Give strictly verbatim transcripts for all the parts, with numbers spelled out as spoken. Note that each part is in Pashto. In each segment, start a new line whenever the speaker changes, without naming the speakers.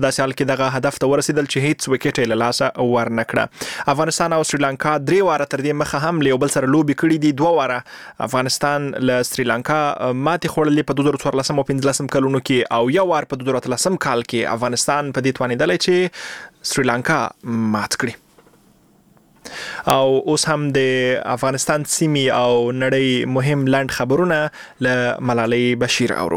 په داسې حال کې دغه هدف ته ورسېدل چې هیڅ وکټ یې له لاسه ورنکړه. افغانستان او سریلانکا درې واره تر دې مخه هم له یو بل سره لوبې کړي دي. دوه واره افغانستان له سریلانکا ماتې خوړلې په دوه زره څوارلسم او پنځلسم کلونو کې، او یو وار په دوه زره اتلسم کال کې افغانستان په دې توانېدلی چې سریلانکا مات کړي. او اوس هم د افغانستان سیمې او نړۍ مهم لنډ خبرونه له ملالۍ بشیر اورو.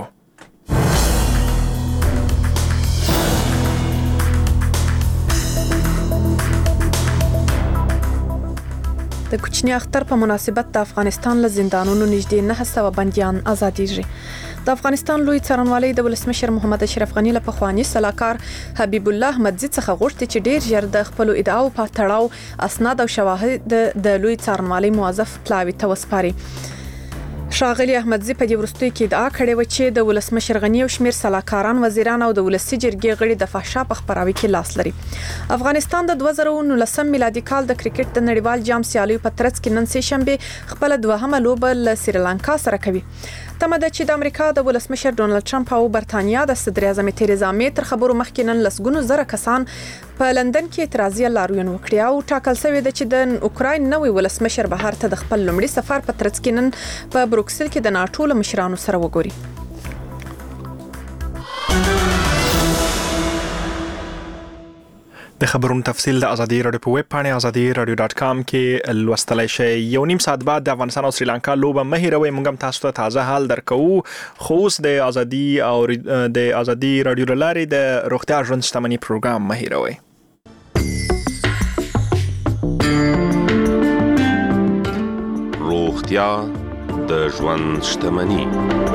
د کوچني اختر په مناسبت د افغانستان له زندانونو نږدې نه سوه بنديان آزادېږي. د افغانستان لوی څارنوالۍ د ولسمشر محمد اشرف غني له پخواني سلاکار حبیب الله احمدزي څخه غوښتي چې ډیر ژر د خپل ادعاو په تړاو اسناد او شواهد د لوی څارنوالۍ موظف پلاوي ته وسپاري. ښاغلي احمدزي په دې وروستیو کې ادعا کړې و چې د ولسمشر غني او شمیر سلاکاران، وزیران او د ولسي جرګې غړي د فحشا په خپراوي کې لاس لري. افغانستان د دوه زره نولسم میلادي کال د کرکټ د نړیوال جام سیالیو په ترڅ کې نن سه شنبه خپل دوهمه لوبه له سریلانکا سره کوي. تمه ده چې د امریکا د ولسمشر ډونالد ټرمپ او برتانیا د صدر اعظم تریزا مې تر خبرو مخکې نن لسګونو زره کسان په لندن کې اعتراضي لاریون وکړي او ټاکل شوی دی چې د اوکراین نوی ولسمشر بهر ته د خپل لومړي سفر په ترڅ کې نن په بروکسل کې د ناټو له مشرانو سره وګوري.
د خبرونو تفصیل د ازادي رادیو په ویب پاڼه ازادي رادیو ډاټ کام کې لوستلای شئ. یو نیم ساعت بعد د افغانستان او سریلانکا لوبه مه هیروئ. موږ هم تاسو ته تازه حال درکو. خو اوس د ازادي او د ازادي رادیو لارې د روغتیا ژوند شتمنۍ پروګرام مه هیروئ.
روغتیا د ژوند شتمنۍ.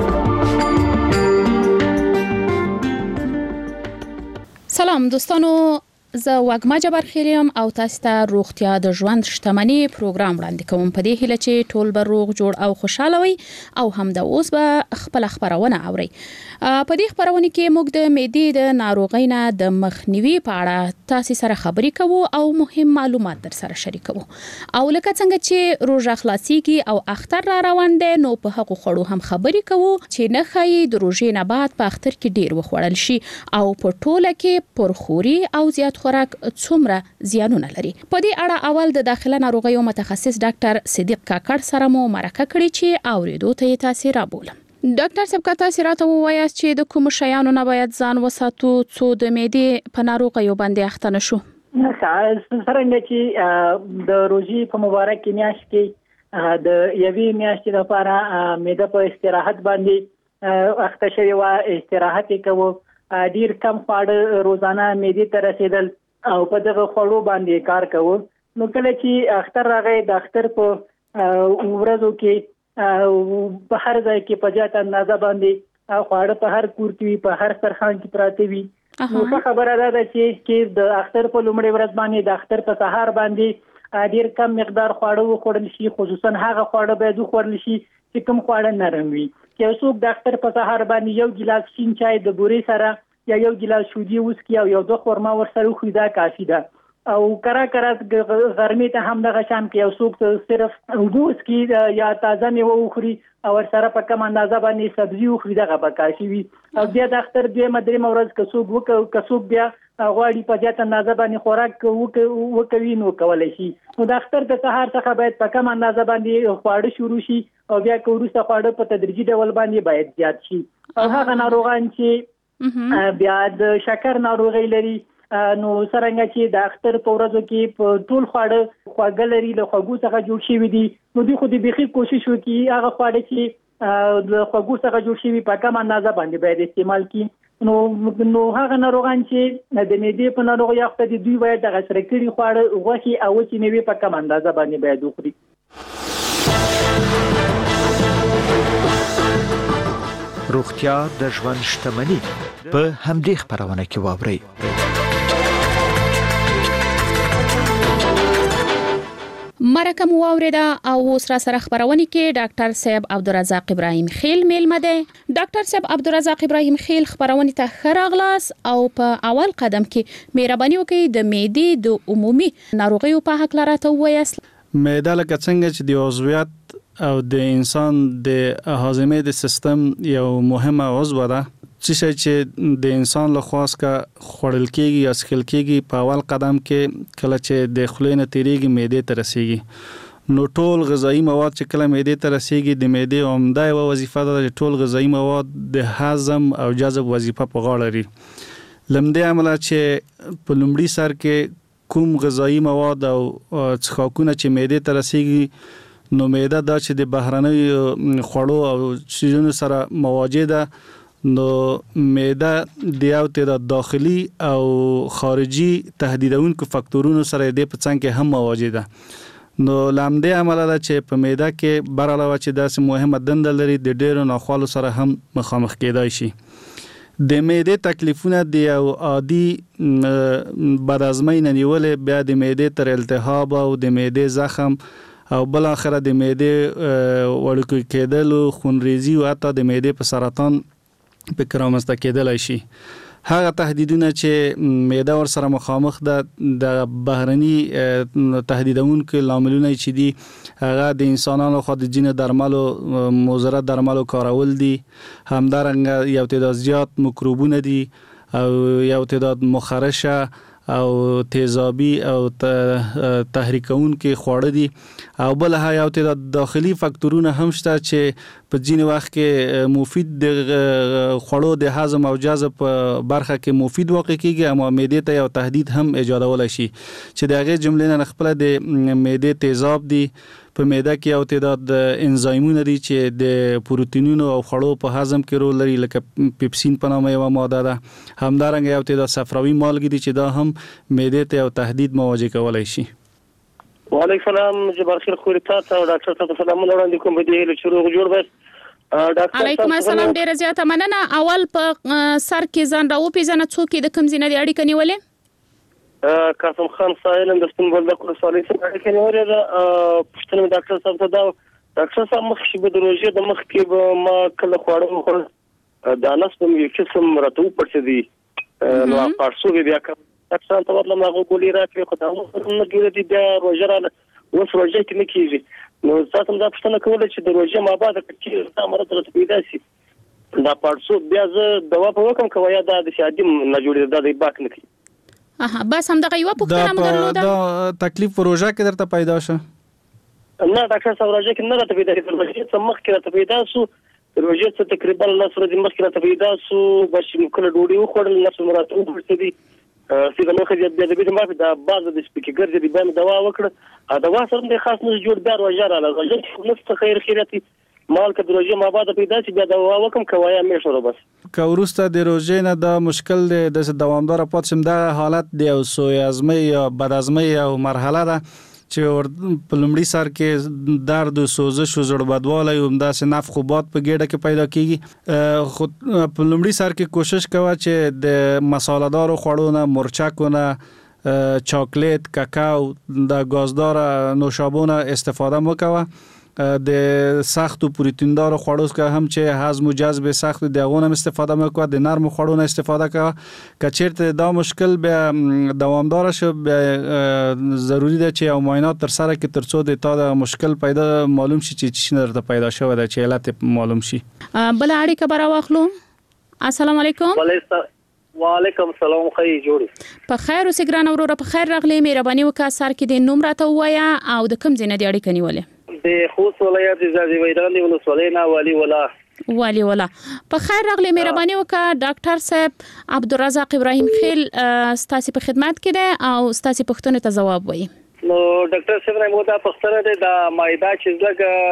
سلام دوستانو، زه وګما جبر خیریم او تاسو ته روغتیا د ژوند شتمنۍ پروګرام وړاندې کوم. په دې هیله چې ټول به روغ جوړ او خوشاله وي او هم د اوس به خپل خبرونه اوري. په دې خبرونه کې موږ د معدې د ناروغۍ نه د مخنیوي په اړه تاسو سره خبرې کوو او مهم معلومات در سره شریکو. او لکه څنګه چې روزه خلاصيږي او اختر را روان دی، نو په هغه خړو هم خبرې کوو چې نه خایي د روزې نه بعد په اختر کې ډیر وخوړل شي او په ټوله کې پرخوري او زیات خوراک څومره زیانونه لري. په دې اړه اول د داخله ناروغیو متخصص ډاکټر صدیق کاکړ سره مو مرکه کړې چې اوریدو ته تاسو را بولم. ډاکټر صاحب، کا تاسو راته ووایاست چې د کوم شیانو نه باید ځان وساتو څو د معدې په ناروغیو باندې اخته نشو؟
څرنګه چې د روزي په مبارک میاشت کې د یوې میاشتې لپاره معده په استراحت باندې اخته شوی و، استراحت کوو، ډیر کم خواړه روزانه معدې ته رسیدل او په دغه خوړو باندې کار کوو. نو کله چې اختر راغی، د اختر په ورځو کې په هر ځای کې په جات اندازه باندې خواړه په هر کور کې وي، په هر سرخان کې پراته وي. نو څه خبره ده چې د اختر په لومړۍ ورځ باندې د اختر په سهار باندې ډیر کم مقدار خواړه وخوړل شي، خصوصا هغه خواړه باید وخوړل شي چې کوم خواړه نرم وي. که څوک د اختر په سهار باندې یو ګیلاس شین چای د بوري سره یا یو ګیلاس شودي وسکي او یو دوه خرما ورسره خوري، دا کافي ده. او کرا کرا غرمې ته هم دغه شان کې یو څوک صرف اوبه وسکي یا تازه میوه وخوري او ورسره په کم اندازه باندې سبزي وخوري، دغه به کافي وي. او بیا د اختر دویمه درېیمه ورځ که څوک وکړي که څوک بیا غواړي په زیات اندازه باندې خوراک وکوي نو کولی شي. نو د اختر د سهار څخه باید په کم اندازه باندې خواړه شروع شي او بیا که وروسته خواړه په تدریجي ډول باندې باید زیات شي. او هغه ناروغان چې بیا د شکر ناروغي لري، نو څرنګه چې د اختر په ورځو کې په ټول خواړه خواږه لري، له خوږو څخه جوړ شوي دي، نو دوی خو د بیخي کوشش وکړي هغه خواړه چې د خوږو څخه جوړ شوي په کم اندازه باندې باید استعمال کړي. نو نو هغه ناروغان چې د معدې په ناروغۍ اخته دي، دوی باید دغه سره کړي خواړه، غوښې او وچې میوې په کم اندازه باندې باید وخوري.
روغتیا د ژوند شتمنۍ په همدې خبرونه کې واورئ.
مرکه مو اوریدا او اوس را سره خبرونه کې ډاکټر صاحب عبدالرزاق ابراهیم خیل میلمه دی. ډاکټر صاحب عبدالرزاق ابراهیم خیل خبرونه ته ښه راغلاست او په اول قدم کې مهرباني وکړئ د معدې د عمومي ناروغیو په حق لراته ووایاست.
معده لکه څنګه چې د عضویت او د انسان د هاضمې د سیستم یو مهمه عضو ده، څه چې د انسان له خواص کا خړل کېږي یا سکل کېږي په اول قدم کې کله چې د خلینو تیریږي معده ته رسیږي نو ټول غذایی مواد چې کله معده ته رسیږي د معده عمده او وظیفه ده چې ټول غذایی مواد د هضم او جذب وظیفه په غاړه لري لمدې عمله چې په لومړي سر کې کوم غذایی مواد او څښاکونه چې معده ته رسیږي نو معده دا چې د بهرنۍ خوړو او چیزونو سره مواجه ده نو معده د یو تعداد داخلي او خارجي تهدیدونکو فاکتورونو سره د په څنګ کې هم مواجه ده نو لامدې عمله ده چې په معده کې بر علاوه چې داسې مهمه دنده لري د ډېرو ناخوالو سره هم مخامخ کېدای شي د معده تکلیفونه د یو عادي بد ازمایي نیولې بیا د معده تر التهاب او د معده زخم او بل اخره د معده وړوکی کېدل خونریزي او حتی د معده په سرطان په کرامسته کېدل شي هغه تهدیدونه چې معده ور سره مخامخ ده د بهرني تهدیدونکو لاملونه چې دي هغه د انسانانو خو د جین درملو مضر درملو کارول دي همدارنګه یو تعداد زیات میکروبونه دي او یو تعداد مخرشه او تیزابي او تحریکون کې خوړه دي او بل ها یو تعداد داخلي فاکتورونه هم شته چې په ځینې وخت کې مفید د خوړو د هضم او جذب په برخه کې مفید واقع کیږي اما معده ته یو تهدید هم ایجادول شي چې د هغه جملې نه خپل د معده تیزاب دي په معده کې یو تعداد انزایمونه دي چې د پروتینونو او خوړو په هضم کې رول لري لکه پیپسین په نامه یو ماده ده همدارنګه یو تعداد صفراوي مالګې دي چې دا هم معده ته یو تهدید مواجه کولای شي.
وعلیکم السلام جبار خیر خوري تاسو او ډاکټر ته سلامونه وړاندې کوم په دې چې روغ جوړ بس
ډاکټر علیکم السلام ډیره زیاته مننه اول په سر کې ځان راو پیژنه څوک د کوم ځینې اړیکه نیولې
قاسم خان سائل د استنبول د کورسالي سره اړیکه نیولې ده پښتنه ډاکټر صاحب ته دا ډاکټر صاحب مخ شي د روزي د مخ کې ما کله خوړم خو دا نس په یو قسم راته پړڅ دي نو پارسو بیا کا اکثر ته ورله ما غوړي راکړي خو دا نو ګورې دي بیا روزرانه وس روزه کې نه کیږي نو تاسو دا پښتنه کوله چې د روزه ما بعد کې دا مرض راته پیدا شي دا پارسو بیا زه دوا په وکم کوي دا د شادي نه جوړې دا د باک نه کی
اها بس هم دغه یو پښتنه مدرلوده
دا تکلیف روزه کې درته پیدا شه
نه ډاکټر صاحب روزه کې نه راته پیدا کیږي روزه سمخ کې راته پیدا شو روزه څه تقریبا لس ورځې مخکې راته پیدا شو بس کله ډوډۍ وخوړل نفس مراته ورته دي سیده نو خځه بیا د دې ما په باز د سپیکر د دې دوا وکړه دوا سره د خاص نه جوړ بیا روزه را لږه نفس خیر خیرتي مال کې روزه ما بعد پیدا چې بیا دوا وکم کوایا مې شروع بس
که ورسته د روزه نه دا مشکل دی د دوامدار پاتشم دا حالت دی او سوء ازمه یا بد ازمه یا مرحله ده چې په لومړي سر کې درد او سوزش او زړه بدوالی او همداسې نفخ او باد په ګډه کې پیدا کیږي خو په لومړي سر کې کوشش کوه چې د مساله‌دار خوړو نه مرچکونه چاکلیت کاکاو د گازدار نوشابونه استفاده وکوه د سخت او پروتیندار خوړو که هم چې هضم او جذب سخت دی هغه هم استفاده وکړه د نرم خوړو نه استفاده وکړه که چیرته دا مشکل به دوامدار شه ضروری ده چې او معاینات تر سره کې ترڅو د تا د مشکل پیدا معلوم شي چې څه درته پیدا شوی ده چې علت معلوم شي
بل اړیکه برا واخلو السلام علیکم
وعلیکم السلام خی جوړ
په خیر اوسې ګران وروره په خیر راغلی مهرباني وکړه سر کې د نوم راته وایا او د کوم ځای نه دی اړیکه نیولې
د خوست ولایت ځاځي ویران دی ولسوالۍ نه والی ولا
والی ولا په خیر راغلی مهرباني وکړه ډاکټر صاحب عبدالرزاق ابراهیم خیل ستاسو په خدمت کې دی او ستاسو پوښتنې ته جواب وایي
نو ډاکټر صاحب نه مو دا پښتنه ده د مایدا چې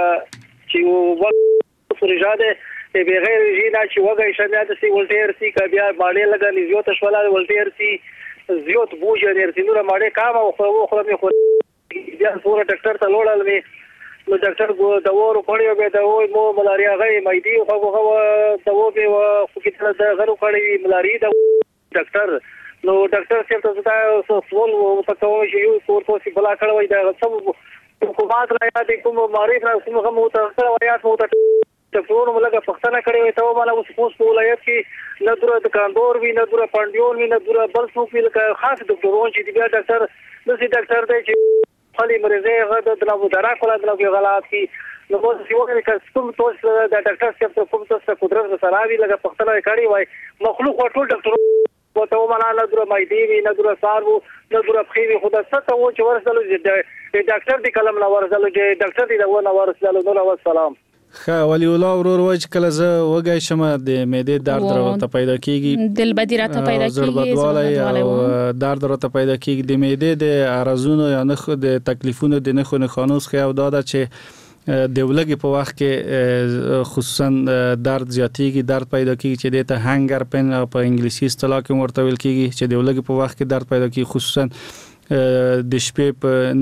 لګ چې وخت فرجاده به غیر جینا چې وګړي شنه سي ولټیر سي کبیا باندې لګا نزیوت شولا ولټیر سي زیوت بوجه نرسي نور باندې کام او خو خو مې خو بیا پورا ډاکټر ته لوړل مې نو ډاکټر کو داورو پړیو به دا وای مو ملاریا غي مېدی خو خو داو به خو کله دا غرو کړی ملاریا دا ډاکټر نو ډاکټر څه ته فون وکړو چې یو کورته سی بلا کړوي دا سب حکومت را یاد کوم معرف را کوم هم متأثر وایات مو ته ټکور ملګه پښتنه کړی ته مالا اوس پوس ولایت کې نه دره دکاندور وی نه دره پاندیون وی نه دره بل څوک وی لکه خاص ډاکټرون چې دی ډاکټر نو سي ډاکټر دی چې خالي مریضه غد د نو درا کوله د نو غلط کی نو مو چې وګورئ چې کوم توس د ډاکټر صاحب ته کوم توس قدرت سراوي لګه پختنه کړی وای مخلوق ټول ډاکټر وته ومنه نه درو مایدی وی نه درو سارو نه درو خېوي خدا ست و چې ورسلو چې ډاکټر دی کلم نه ورسلو چې ډاکټر دی نه ورسلو نو والسلام
خا ولی الله ورور وای چې کله زه وګای شم د معدې درد راته پیدا کیږي
دل بدی راته پیدا کیږي
زړه درد راته پیدا کیږي د معدې د ارزونو یا نه خو د تکلیفونو د نه خو نه خانوس خو دا ده چې د ولګي په وخت کې خصوصا درد زیاتیږي درد پیدا کیږي چې د ته هنګر پین په انګلیسي اصطلاح کې ورته ویل کیږي چې د ولګي په وخت کې درد پیدا کیږي خصوصا د شپې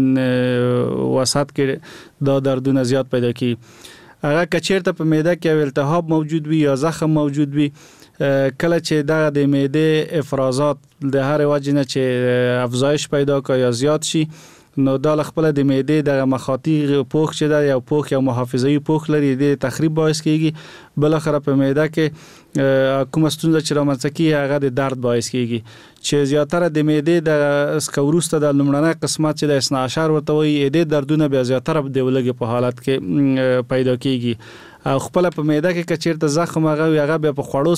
په وسط کې دا دردونه زیات پیدا کیږي هغه کچیرته په معده کې التهاب موجود وي یا زخم موجود وي کله چې دا د معده افرازات د هر وجه نه چې افزایش پیدا کوي یا زیات شي نو دا خپل د معده د مخاطی پوښ چې دا یو پوښ یو محافظوي پوښ لري د تخریب باعث کیږي بل اخر په معده کې کوم ستونزه چې رامنځته کیږي هغه د درد باعث کیږي چې زیاتره د معده د اسکوروسته د لومړنۍ قسمت چې د اثنا عشر ورته وي د دردونه بیا زیاتره د ولګي په حالت کې پیدا کیږي او خپل په معده کې کچیرته زخم هغه هغه بیا په خوړو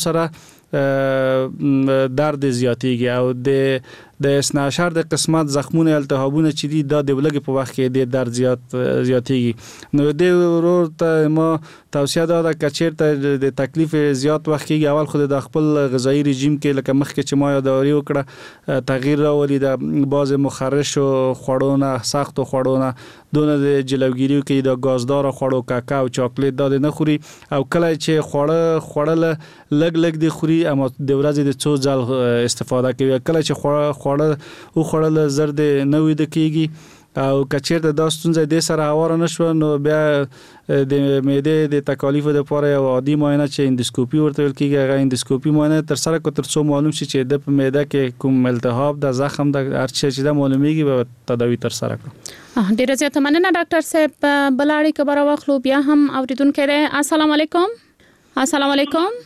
سره درد زیاتیږي او د د اثنا عشر د قسمت زخمونه التهابونه چې دي د ولګي په وخت کې د درد زیات زیاتیږي نو د ورور ته ما توصیه ده کچیرته د تکلیف زیات وخت کې اول خود د خپل غذایی رژیم کې لکه مخکې چې ما یادوري وکړه تغییر راولي د باز مخرش او خوړونه سخت خوړونه دونه د جلوګیری کې د غازدار خوړو کاکاو چاکلیټ د نه خوري او کله چې خوړه خوړل لګ لګ دی خوري اما د ورځې د څو ځل استفاده کوي کله چې خوړه خوړه او خوړل زرد نه وي د کیږي او کچیرته دا ستونزه د سره هوار نه شو نو بیا د معده د تکالیف لپاره یو عادي معاینه چې اندوسکوپي ورته ویل کیږي هغه اندوسکوپي معاینه تر سره کو تر څو معلوم شي چې د معده کې کوم التهاب د زخم د هر څه چې د معلومیږي به تداوی تر سره کو
ډیر زیات مننه ډاکټر صاحب بلاړی کبر واخلو بیا هم اوریدونکو ده السلام علیکم السلام علیکم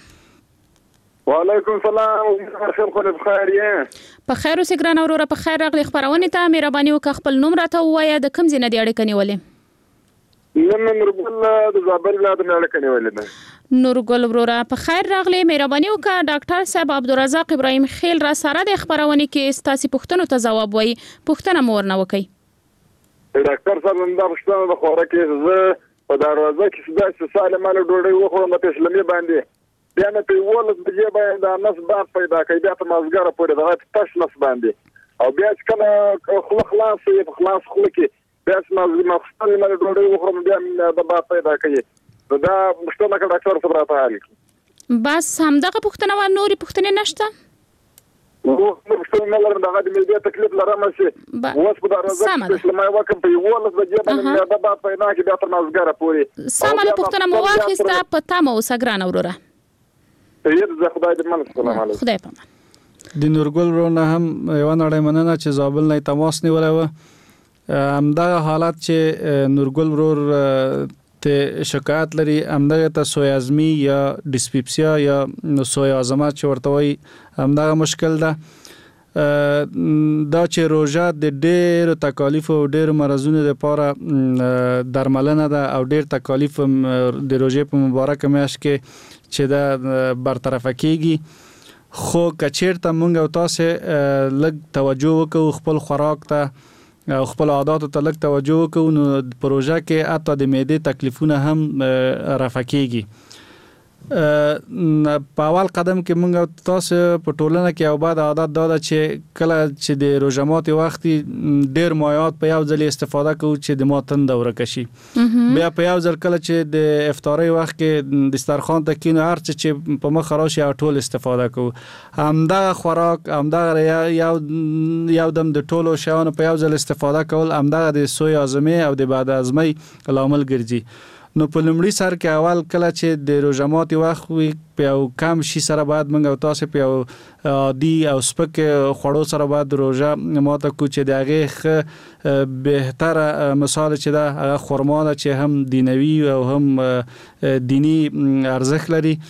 وعلیکم السلام خیر خو بخیر یې
په خیر اوسې ګران اوره په خیر راغلی خبرونه ته مهرباني وکړه خپل نوم راته ووایه د کوم ځای نه دی اړیکه نیولې
نن نورګل د زابل ولایت نه اړیکه نیولې
نورګل وروره په خیر راغلی مهرباني وکړه ډاکټر صاحب عبدالرزاق ابراهیم خیل را سره د خبرونه کې ستاسو پوښتنو ته ځواب وایي پوښتنه مور نه وکي
ډاکټر صاحب نن دا پوښتنه د خوراک کې زه په دروازه کې ساده سالمانه ډوډۍ وخورم په اسلامي باندې بیا نه په ولز بجې باندې د نس باد پیدا کوي بیا په مازګره پورې دغه تاش نس باندې او بیا کله خلق خلاص یې په خلاص خلق بیا مازګره مخستل نه ډوډۍ وخورم بیا د باد پیدا کوي دا مشته نه ډاکټر صاحب راته حل
بس همدغه پوښتنه و نوري پوښتنه نشته
نو مشته نه لرم دغه د میډیا تکلیف لرم چې اوس په دروازه کې اسلامي وکم په ولز بجې باندې د باد پیدا کوي بیا په مازګره پورې
سمه پوښتنه مو واخیسته په تاسو وسګران اوره
یې خدای دې مننه سلام علیکم
خدای پامان
د نورګل ورونه هم یو نړۍ مننه چې زابل نه تماس نیولای و همدا حالت چې نورګل ورور ته شکایت لري همدا ته سویازمی یا ډیسپیپسیا یا سویازما چې ورته وي همدا مشکل ده دا چې روزه د ډېر تکالیف او ډېر مرزونو لپاره درملنه ده او ډېر تکالیف د روزه په مبارک میاشت کې چې دا برطرف کیږي خو کچیرته مونږ او تاسو لږ توجه وکړو خپل خوراک ته خپل عادت ته لږ توجه وکړو نو پروژه کې اته د معده تکلیفونه هم رفع کیږي په اول قدم کې مونږ تاسو په ټولنه کې او بعد عادت دا چې کله چې د روزمات وخت ډیر مایات په یو ځل استفاده کوو چې د ماتن دوره کشي بیا په یو ځل کله چې د افطاری وخت کې د دسترخوان ته کینو هر څه چې په مخ راشي ټول استفاده کوو همدا خوراک همدا یو یو دم د ټولو شیانو په یو ځل استفاده کول همدا د سوی ازمه او د بعد ازمه لامل ګرځي نو په لومړي سر کې اول کله چې د روزمات وخت وي په کم شي سره بعد موږ تاسو په عادي او سپک خوړو سره بعد روزه ماته کو چې دغه بهتره مثال چې دا خرما چې هم دینوي او هم دینی ارزښت لري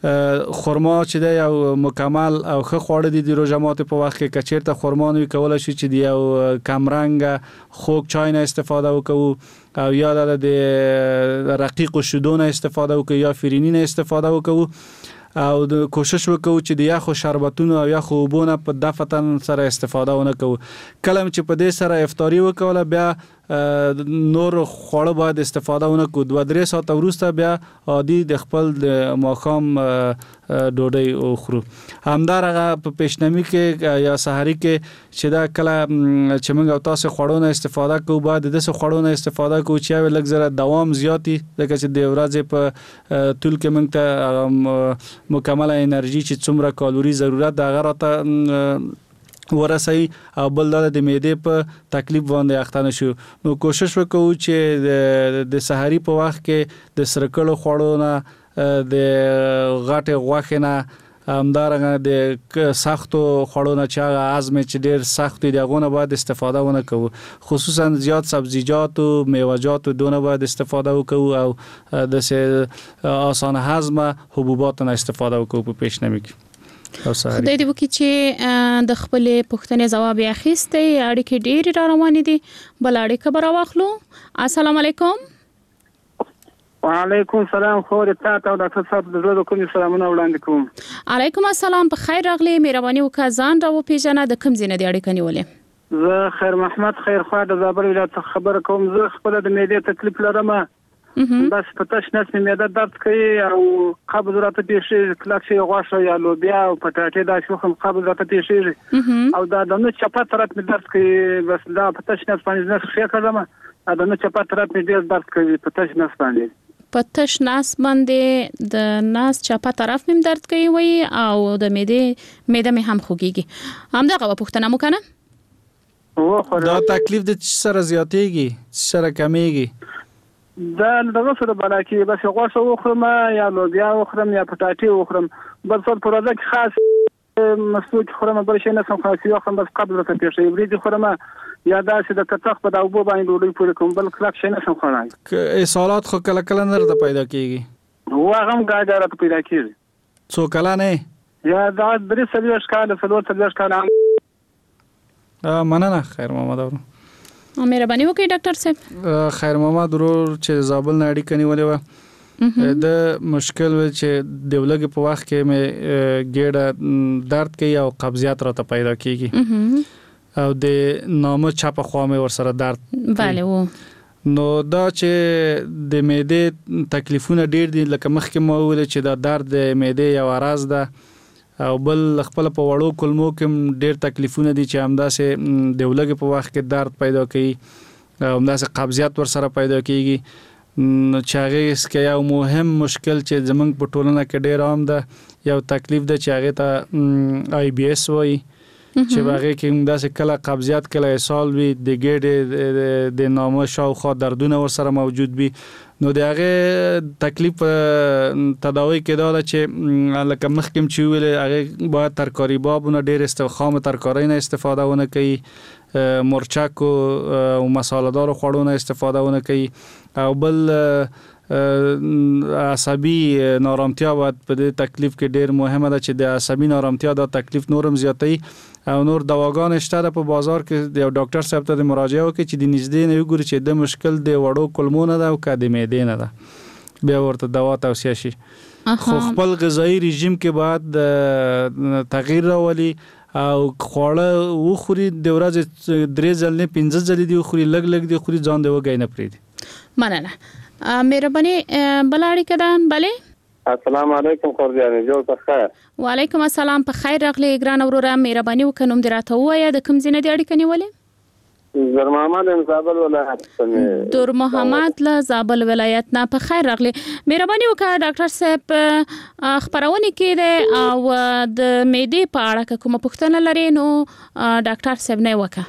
خرما چې دی یو مکمل او ښه خواړه دي د روژه ماتي په وخت کې کچیرته خرما نه کولای شي چې د یو کمرنګ خوږ چای نه استفاده وکړو او یا د رقیق شیدو نه استفاده وکړو یا فرینی نه استفاده وکړو او د کوشش وکړو چې د یخو شربتونو او یخو اوبونه په دفتن سره استفاده ونه کوو. کله چې په دې سره افطاری وکوله بیا نور خوړه باید استفاده ونه کو. دوه درې ساعت وروسته بیا عادي د خپل د ماښام ډوډۍ وخورو. همدارغه په پیشنمی کې یا سحری کې چې دا کله چې موږ تاسو خوړو نه استفاده کوو باید د څه خوړو نه استفاده کوو چې لږ زره دوام زیاتی ځکه چې د ورځې په طول کې موږ ته مکمل انرژي چې څومره کالوري ضرورت د هغه راته ورسي او بل د معدې په تکلیف باندې اخته نشو. نو کوشش وکړو چې د سحری په وخت کې د سرکړو خوړو نه د غټه غوښه نه همدارنګه د سختو خوړو نه چې هغه هضم چې ډیر سخت دي هغه نه باید استفاده ونه کوو. خصوصا زیات سبزیجات او میوه‌جات دونه باید استفاده وکړو او د آسان هضم حبوبات نه استفاده وکړو په پیشنمی کې.
خدای دې وکړي چې د خپل پوښتنې ځواب یې اخیستې. اړیکې ډېرې را روانې دي. بل اړیکه به راواخلو. السلام علیکم.
وعلیکم السلام. خور تاسو او ډاکټر صاحب د زړه کوم سلامونه وړاندې کوم.
علیکم السلام. په خیر راغلی. مهرباني وکړه ځان را وپیژنه. د کوم ځای نه دی اړیکه نیولې؟
زه خیر محمد خیرخوا د زابل ولایت څخه خبر کوم. زه خپل د معدې تکلیف لرم. بس په تاسو نس مې معده درد کوي او قبض راته پیښیږي. کلک شي غوښه یا لوبیا او پټاټې دا شوخم قبض راته پیښیږي او دا د نو چپات رات مې درد کوي. بس دا په تاسو نس باندې نس ښه کړم دا نو چپات رات مې ډیر درد کوي په تاسو نس باندې.
په تاسو نس باندې د نس چپا طرف مې درد کوي وي او د معده معده مې هم خوږيږي. همدغه پوښتنه مو کنه.
دا تکلیف د سره زیاتېږي سره کمیږي؟
دا دغه سره بلاکي بس غوښه وخورم یا لوبیا وخورم یا پټاټې وخورم. بل څه پر ورځ کې خاص مسلوق خورم بل شي نه سم خاصي وخورم بس قبل ته پیښې وریدي خورم یا داسې د کتخ په داوبو باندې ډوډۍ پورې کوم بل کلک شي نه سم خورم.
اصالات خو کله کله نه د پیدا کیږي.
واغم ګاډه راته پیدا کیږي.
څو کله نه
یا دا درې سلوش کال سلوش سلوش کال.
ا مننه خیر محمد اورو.
مهرباني وکړئ ډاکټر صاحب.
خیر محمد ورور چې زابل نه اړیکه نیولې و د مشکل و چې د ولګ په وخت کې مې ګډه درد کوي او قبضیت راته پیدا کیږي او د نامه چپ خوا مې ور سره درد.
bale و
نو دا چې د معدې تکلیفونه ډیر دي لکه مخکې مو ویل چې دا درد د معدې یو عرض ده او بل خپل په وړو کلمو کې ډیر تکلیفونه دي چې همداسې د ولګ په وخت کې درد پیدا کوي او همداسې قبضیت ور سره پیدا کیږي. چې هغه اسکه یو مهم مشکل چې زمونږ په ټولنه کې ډیر عام ده یو تکلیف ده چې هغه ته آی بی اس وایي چې هغه کې همداسې کله قبضیت کله اسهال وي د ګډې د نامه شاوخوا دردونه ور سره موجود وي. نو د هغه تکلیف تداوی کې دا چې لکه مخکم چې ویل هغه باید ترکاری بابونه ډیر استخام ترکاری نه استفاده ونه کوي مرچک او مصالحه دار خوړو نه استفاده ونه کوي او بل عصبي نارامتیا باید په دې تکلیف کې ډیر مهمه ده چې د عصبي نارامتیا دا تکلیف نورم زیاتوي او نور دواګان شته په بازار کې د ډاکټر صاحب ته مراجعه وکړي چې د نږدې نه وګوري چې د مشکل د وړو کلمونه ده او کده معدې نه ده بیا ورته دوا توصیه شي. خو خپل غذایی رژیم کې باید تغییر راولي او خوړه وخوري د ورځې درې ځل نه پنځه ځل دی وخوري لګ لګ دی خوري ځان دی وګای نه پریدي.
مننه. مهرباني بلاړی کدان bale.
السلام علیکم خورجانې جوړ په خیر.
وعلیکم السلام. په خیر راغلی ګران وروره. مهرباني وکړم دراته وایا د کوم ځای نه دی اړیکه نیولې؟
در محمد زابل ولایت.
در محمد له زابل ولایت نه. په خیر راغلی. مهرباني وکړه ډاکټر صاحب خبرونه کې ده او د معدې په اړه کومه پوښتنه لري نو ډاکټر صاحب نه وکړه.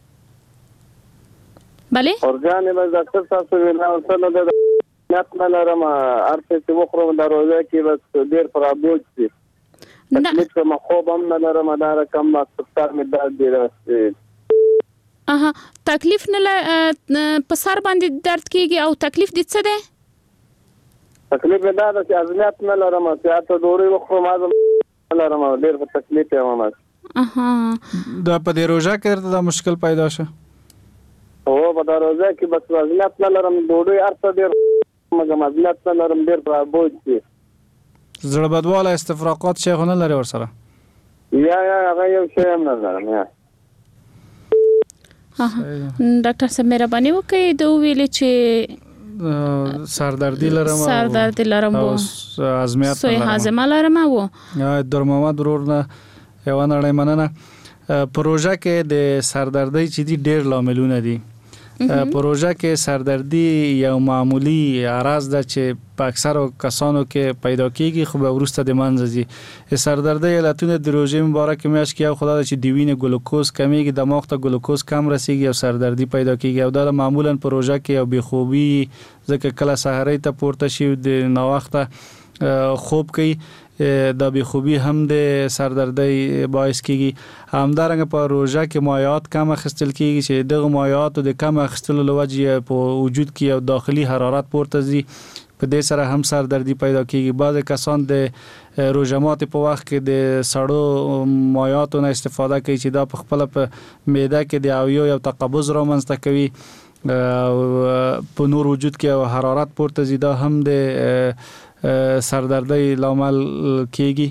bale.
خورجانې بس ډاکټر صاحب وینا ورسره ده نیت نه لرم ارته چې وخورم د روزه کې بس ډیر پرابوج دي. تکلیف ما خوب هم نه لرم دا رقم ما ستار مې درد دی راځي.
اها تکلیف نه په سر باندې درد کیږي او تکلیف دې څه ده؟
تکلیف دا ده چې ازمیت نه لرم چې اته ډوډۍ وخورم ازم نه لرم ډېر په تکلیف یم ما.
اها
دا په دې روزه کې دا مشکل پیدا شو؟
او په دا روزه کې بس ازمیت نه لرم ډوډۍ ارته ډېر مګم ازمیت نه لرم ډېر په بوج دي.
زړه بدواله استفراقات شي نه لري ورسره؟
یا یا هغه یو شی هم نه لرم. یا
ډاکټر صاحب مهرباني وکړئ د ویلې چې
سردردی لرم
سردردی لرم
او ازمیت
سوی هاضمه لرم او
در محمد ورور نه یو نړۍ مننه. پروژه کې د سردردی چې دي ډېر لاملونه دي. پروژه کې سردردی یو معمولی عرض ده چې په اکثرو کسانو کې پیدا کیږي خو به وروسته د منځ ځي. سردردی علتونه د روزې مبارکه میاشت کې یو خدای ده چې د وینې ګلوکوز کمیږي، دماغ ته ګلوکوز کم رسیږي او سردردی پیدا کیږي او دا معمولا پروژه کې یو بېخوبي ځکه کله سحرۍ ته پورته شي د ناوخته خوب کوي دا بېخوبي هم د سردردی باعث کیږي. همدارنګه په روزه کې مایعات کم اخیستل کیږي چې دغه مایعاتو د کم اخیستلو له وجې په وجود کې یو داخلي حرارت پورته ځي، په دې سره هم سردردی پیدا کیږي. بعض کسان د روزه ماتي په وخت کې د سړو مایعاتو نه استفاده کوي چې دا په خپل په معده کې د اویو یو تقبض رامنځته کوي په نور وجود کې حرارت پورته ځي، دا هم د سردردی لامل کیږي.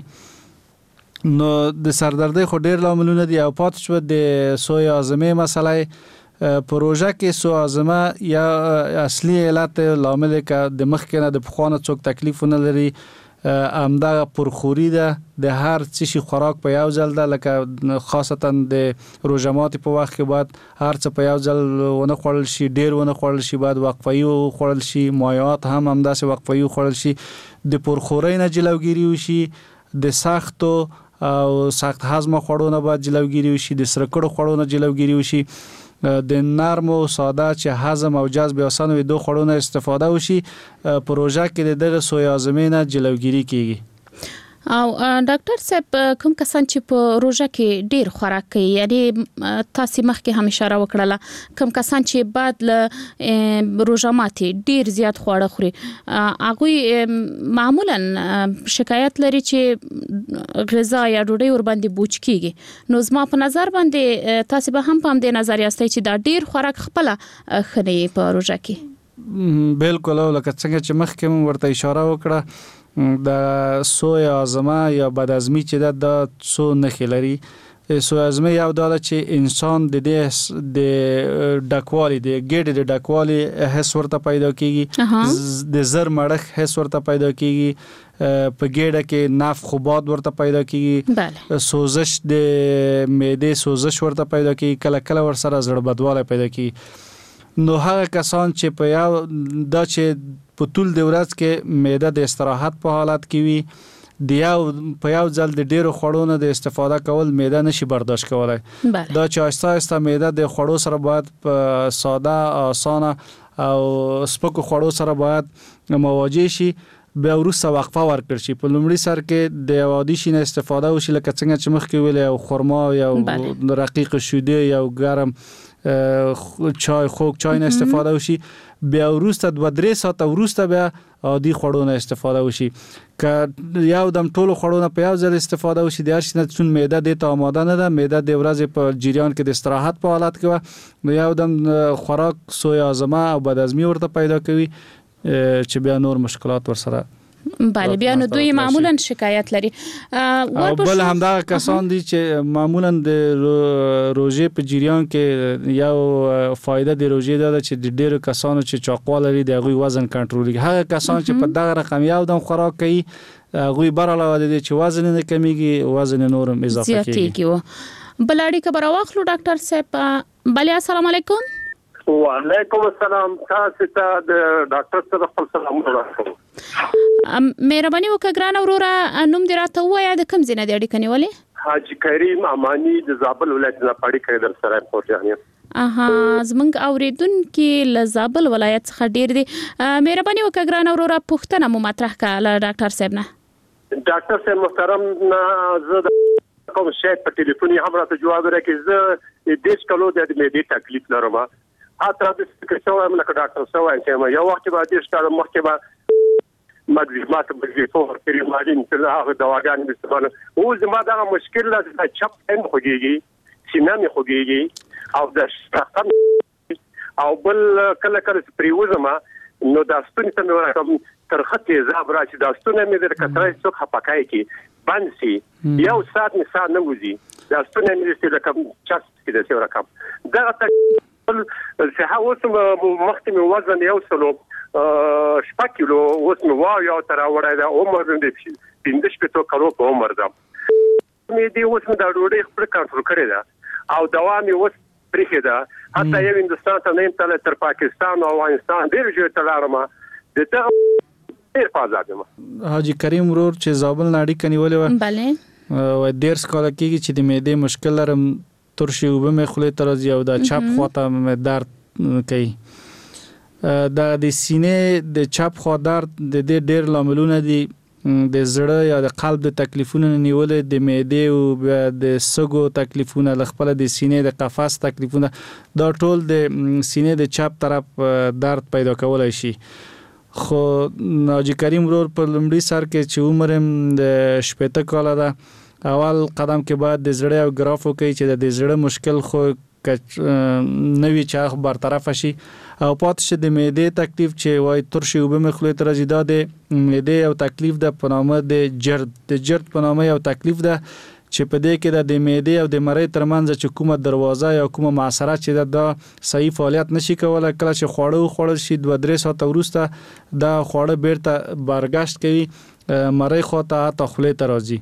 نو د سردردی خو ډیر لاملونه دي او پات شو د سوی هاضمه مسله. پروژه کې سوی هاضمه یا اصلي علت لامل ک د مخ کې نه د پخوانه څوک تکلیف نه لري امدا پرخوري ده د هر څه شي خوراک په یو ځل ده، لکه خاصتا د روزمات په وخت کې بعد هر څه په یو ځل ونه خوړل شي، ډیر ونه خوړل شي، بعد وقفه‌ای خوړل شي، مایعات هم همداسې وقفه‌ای خوړل شي، د پرخوري نه جلوګیری وشي، د سختو او سخت هضم خوړو نه بعد جلوګیری وشي، د سرکړو خوړو نه جلوګیری وشي، د نرم او ساده چې هضم او جذب آسان وي دوه خوړو نه استفاده وشي. پروژه کې دغه سوی هاضمه نه جلوګیری کیږي.
او ډاکټر صاحب کوم کسان چې په روزه کې ډیر خوراک کوي، یعنی تاسو مخکې هم اشاره وکړه کوم کسان چې بعد له روزه ماتي ډیر زیات خواړه خوري، هغه معمولا شکایت لري چې غذا یا ډوډۍ ور باندې بوج کیږي. نو زما په نظر باندې تاسو به هم په دې نظر یاستئ چې دا ډیر خوراک خپل خني په روزه کې.
بالکل لکه څنګه چې مخکې ورته اشاره وکړه د سوی هاضمه یا بدهضمي چې د څو نښې لري. سوی هاضمه یو دا چې انسان د دې د ډکوالي د ګډې د ډکوالي حس ورته پیدا کیږي، د زر مړخ حس ورته پیدا کیږي، په ګډه کې نف خوبات ورته پیدا کیږي، سوزش د معدې سوزش ورته پیدا کیږي، کله کله ور سره زړه بدواله پیدا کیږي. نو هغه کسان چې په یو دا چې په ټول د ورځ کې معده د استراحت په حالت کې وي، د یو په یو ځل د ډیرو خوړو نه د استفاده کول معده نشي برداشت کولای. دا چې آهسته آهسته معده د خوړو سره باید په ساده اسانه او سپکو خوړو سره باید مواجه شي، بیا وروسته وقفه ورکړ شي. په لومړي سر کې د عادي شي نه استفاده وشي، لکه څنګه چې مخکې ویل یو خرما یا رقیق شوده یا ګرم چای خوږ چای نه استفاده وشي، بیا وروسته دوه درې ساعته وروسته بیا عادي خوړو نه استفاده وشي. که یو دم ټولو خوړو نه په یو ځل استفاده وشي د هر شي نه چون معده دې ته آماده نه ده، معده د ورځې په جریان کې د استراحت په حالت کې وه، نو یو دم خوراک سوی هاضمه او بدهضمي ورته پیدا کوي چې بیا نور مشکلات ورسره
بله بیا نو دوی معمولا شکایت لري.
او بل همدا کسان دي چې معمولا د روزې په جریان کې یو فائدہ د روزې ده چې د ډیرو کسانو چې چاقواله لري د هغوی وزن کنټرولېږي. هغه کسان چې په دغه رقم یو دم خوراک کوي هغوی بر علاوه د دې چې وزن نه کمیږي وزن نور هم اضافه کیږي.
بل اړیکه به راواخلو ډاکټر صاحب. بله السلام علیکم.
وعلیکم السلام. تاسو ته د ډاکټر سره خپل سلام ورکوم.
مهرباني وکړه ګرانه وروره نوم دې راته ووایه، د کوم ځای نه دې اړیکه نیولې؟
حاجي کریم امانی د زابل ولایت نه اړیکه در سره پوهیږم.
اها زمونږ اوریدونکو له زابل ولایت څخه ډیر دي. مهرباني وکړه ګرانه وروره پوښتنه مو مطرح کړه له ډاکټر صاحب نه.
ډاکټر صاحب محترم زه کوم شی په ټلیفون هم راته جواب راکړي. زه د دې کلو د معدې تکلیف لرم. اته د څه څه وایم لکه ډاکټر صاحب وايي چې یو وخت به دې ستاره مخکې به مګزیمات مګزیفو پریمالین ته هغه دواګان استعمال او زما دا مشکل لا چپ ان خوږيږي سینه می خوږيږي او د شتقم او بل کله کله پریوزما نو دا ستونی ته نو ترخه تیزاب راشي دا ستونی مې د کثرت څخه خپکای کی بانسي یو ساعت نه ساعت نه وځي دا ستونی مې ستې د کم چاس کې د څو رقم دا ټول صحه اوس مختمه وزن یو سلو شپږ کیلو اوس نو واو یو تر وړای دا عمر دې پنځه شپږ کلو په عمر دا مې دې اوس دا ډوډۍ خپل کنټرول کړی دا او دوا مې اوس پرېخه دا حتی یو هندستان ته نه تل تر پاکستان او افغانستان ډیر ژر تلارمه د ته ډیر فازاده ما
حاجی کریم ورور چې زابل ناړي کنيولې و
bale
و ډیر سکول کېږي چې د معدې مشکل لرم ترشي وبه مې خله ترځي او دا چاپ خواته مې درد کوي دا د سینې د چاپ خوا درد د ډیر ډیر لاملونه دي د زړه یا د قلب د تکلیفونو نیولې د معدې او د سګو تکلیفونه لخپل د سینې د قفس تکلیفونه دا ټول د سینې د چاپ طرف درد پیدا کولای شي خو حاجی کریم ورور په لمړي سر کې چې عمرم د شپږ کال ده اول قدم کې بعد د زړه او ګرافو کې چې د زړه مشکل خو نوی چاخ برطرف شي او پات شه د معدې تکلیف چې وای ترشي وب مخلوي تر زیاده د معدې او تکلیف د پنامه د جرد د جرد پنامه او تکلیف د چې په دې کې د معدې او د مری ترمنځ چې کومه دروازه یا کومه معاصره چې د صحیح فعالیت نشي کولای کله چې خوړو خوړل شي دوه درې ساعت وروسته دا خوړه بیرته برګشت کوي مری خواته تخلیه ترازی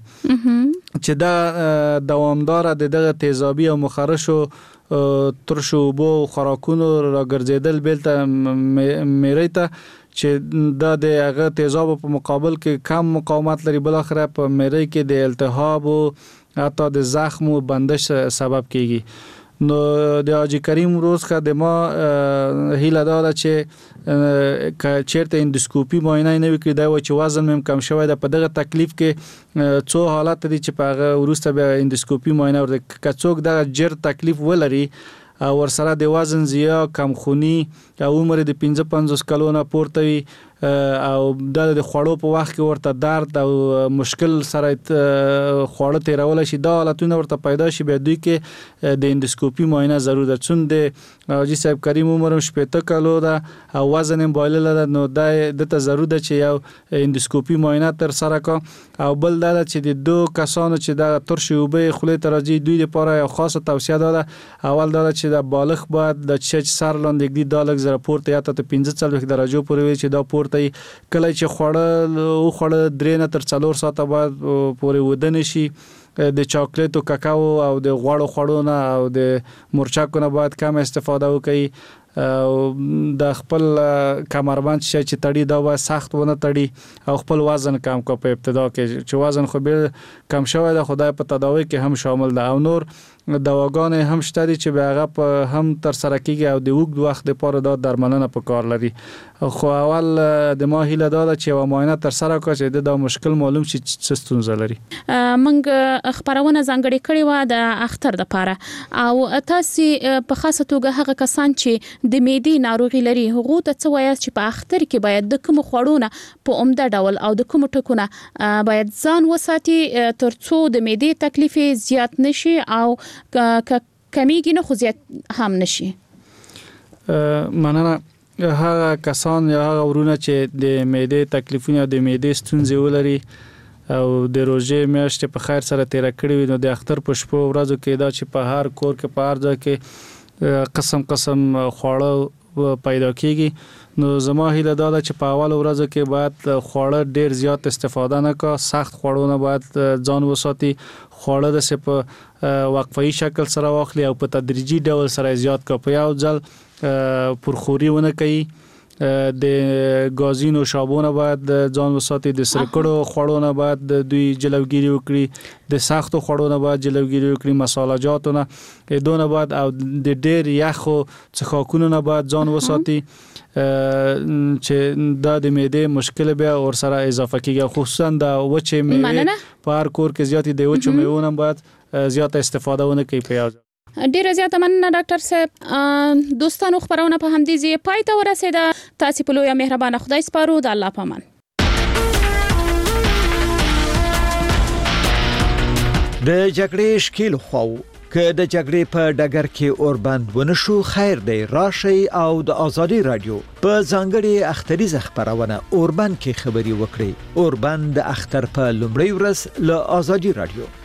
چې دا دوامدار د دغه تیزابي او مخرشو ترشو بو خوراکونو را ګرځیدل بیلته میریته چې دا د هغه تیزاب په مقابل کې کم مقاومت لري بل اخر په میری کې د التهاب او حتی د زخم او بندش سبب کیږي نو د حاجی کریم روز کا د ما هیله دا چې ک چیرته اندوسکوپي معاینه نه وکړي دا و چې وزن مم کم شوی د په دغه تکلیف کې څو حالات دي چې په هغه ورسته به اندوسکوپي معاینه ورته کڅوک د جر تکلیف ولري او ورسره د وزن زیات کم خونی او عمر د پنځه پنځوس کلونه پورته وي او د خوړو په وخت کې ورته درد او مشکل سره خوړه تیرول شي دا حالتونه ورته پیدا شي به دوی کې د اندوسکوپي معاینه ضروري ده چون د حاجی صاحب کریم عمر شپږ کلو ده او وزن یې بایلل ده نو د ته ضروري ده چې یو اندوسکوپي معاینه تر سره کا او بل دا چې د دوه کسانو چې د ترشي وبې خله ترځي دوی لپاره یو خاصه توصیه ده اول دا چې د بالغ باید د چچ سر لاندې د دالک زره پورته یا ته پنځه څلوېښت درجو پورې چې دا پورته کله چې خوړه او خوړه درې نه تر څلور ساعته بعد پورې ودن شي د چاکلیټ او کاکاو او د غوړو خوړو نه او د مرچکو نه باید کم استفاده وکړي او د خپل کمربند شي چې تړي دا وای سخت ونه تړي او خپل وزن کم کو په ابتدا کې چې وزن خو به کم شوی د خدای په تداوی کې هم شامل ده او نور دواګان هم شته چې به هغه په هم تر سره کیږي او د وګد وخت لپاره دا درملنه په کار لري خو اول د ما هیله دا چې و معاینه تر سره کوي دا مشکل معلوم شي چې ستونزه لري
منګ خبرونه ځانګړي کړي و د اختر د پاره او تاسو په خاصه توګه هغه کسان چې د معدې ناروغي لري هغه ته څه وایي چې په اختر کې باید د کوم خوړونه په عمده ډول او د کوم ټکونه باید ځان وساتي ترڅو د معدې تکلیف زیات نشي او ک کمیږي نه خو زیات هم نشي
مننه هغه کسان یا هغه ورونه چې د معدې تکلیفونه د معدې ستونزې ولري او د روزې میاشتې په خیر سره تیر کړی وي نو د اختر په شپو ورځو کې دا چې په هر کور کې په هر ځای کې قسم قسم خواړه پیدا کیږي نو زما هیله دا ده چې په اول ورځو کې باید خواړه ډیر زیات استفاده نه کا سخت خوړونه باید ځان وساتي خواړه د سپ وقفي شکل سره واخلي او په تدریجي ډول سره زیات کا په یو ځل پرخوري ونه کوي د غازینو شابونه باید ځان وساتي د سرکړو خوړونه باید دوی جلوګيري وکړي د سختو خوړونه باید جلوګيري وکړي مصالحه جاتونه دونه باید او د ډېر یخو څخاکونو نه باید ځان وساتي چې دا د معدې مشکل به اور سره اضافه کیږي خصوصا د وچه میوه په هر کور کې زیاتې د وچه میوه نه باید زیاته استفاده ونه کوي پیاز
ډیر زیاته مننه ډاکټر صاحب دوستانو خبرونه په همدې ځای پای ته ورسېده تاسو په لوی مهربانه خدای سپارو د الله پامان
د جګړې شکیل خو که د جګړې په ډګر کې اوربند ونشو خیر دی راشي او د ازادي رادیو په ځانګړي اختریزه خبرونه اوربند کې خبري وکړي. اوربند د اختر په لومړۍ ورځ له ازادي رادیو